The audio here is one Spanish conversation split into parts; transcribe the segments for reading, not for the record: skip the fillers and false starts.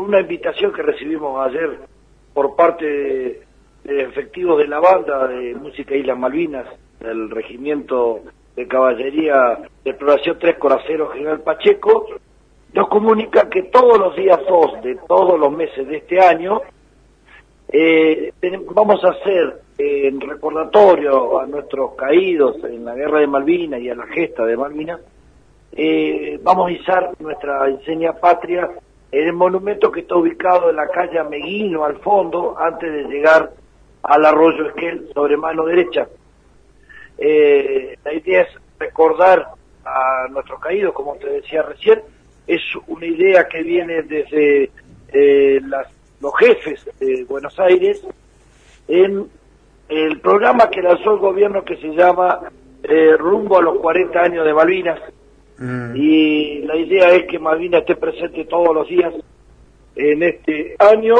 una invitación que recibimos ayer por parte de efectivos de la banda de Música Islas Malvinas, del Regimiento de Caballería de Exploración 3 Coracero General Pacheco, nos comunica que todos los días 2 de todos los meses de este año vamos a hacer en recordatorio a nuestros caídos en la Guerra de Malvinas y a la gesta de Malvinas, vamos a izar nuestra enseña patria en el monumento que está ubicado en la calle Ameguino al fondo, antes de llegar al arroyo Esquel sobre mano derecha. La idea es recordar a nuestros caídos, como te decía recién. Es una idea que viene desde los jefes de Buenos Aires en el programa que lanzó el gobierno, que se llama Rumbo a los 40 años de Malvinas. Y la idea es que Malvinas esté presente todos los días en este año,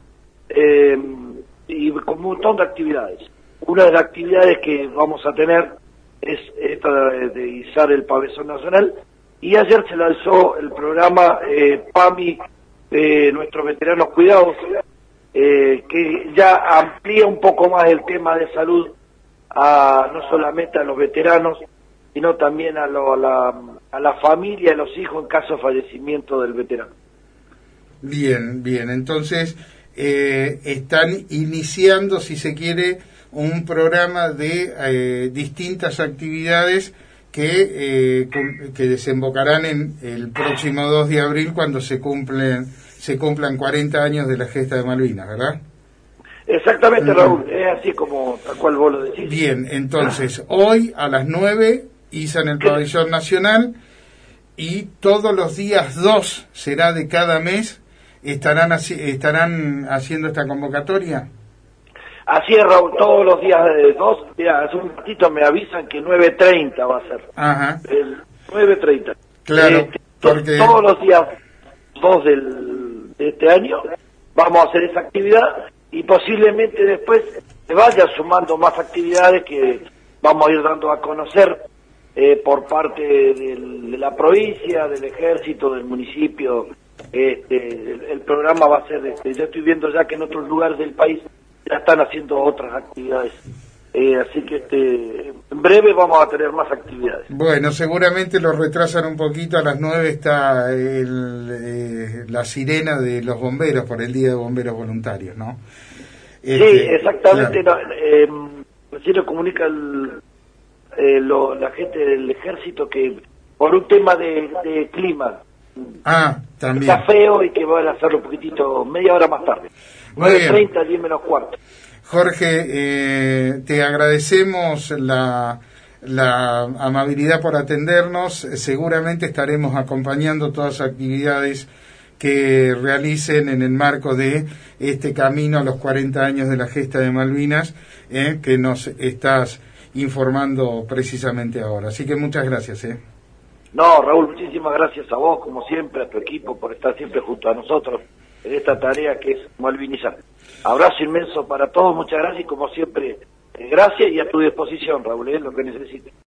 y con un montón de actividades. Una de las actividades que vamos a tener es esta de izar el pabellón nacional, y ayer se lanzó el programa PAMI de nuestros veteranos cuidados, que ya amplía un poco más el tema de salud no solamente a los veteranos, sino también a la familia, a los hijos en caso de fallecimiento del veterano. Bien, bien. Entonces, están iniciando, si se quiere, un programa de distintas actividades que desembocarán en el próximo 2 de abril, cuando se cumplan 40 años de la gesta de Malvinas, ¿verdad? Exactamente, Raúl, es así como tal cual vos lo decís. Bien, entonces, hoy a las 9 izan el pabellón nacional, y todos los días 2 será de cada mes estarán haciendo esta convocatoria. Así es, Raúl, todos los días de 2. Mira, hace un ratito me avisan que 9:30 va a ser. Ajá. El 9:30. Claro, porque todos los días 2 de este año vamos a hacer esa actividad, y posiblemente después se vayan sumando más actividades que vamos a ir dando a conocer por parte de la provincia, del ejército, del municipio. El programa va a ser, yo estoy viendo ya que en otros lugares del país ya están haciendo otras actividades, así que en breve vamos a tener más actividades. Bueno, seguramente lo retrasan un poquito. A las 9 está la sirena de los bomberos por el Día de Bomberos Voluntarios, ¿no? Sí, exactamente. Claro. Recién nos comunica la gente del ejército que por un tema de clima también está feo, y que van a hacerlo un poquitito, media hora más tarde, 9:30, 10 menos cuarto. Jorge, te agradecemos la amabilidad por atendernos. Seguramente estaremos acompañando todas las actividades que realicen en el marco de este camino a los 40 años de la gesta de Malvinas, que nos estás informando precisamente ahora. Así que muchas gracias. No, Raúl, muchísimas gracias a vos, como siempre, a tu equipo, por estar siempre junto a nosotros en esta tarea que es malvinizar. Abrazo inmenso para todos, muchas gracias, y como siempre, gracias, y a tu disposición, Raúl, lo que necesites.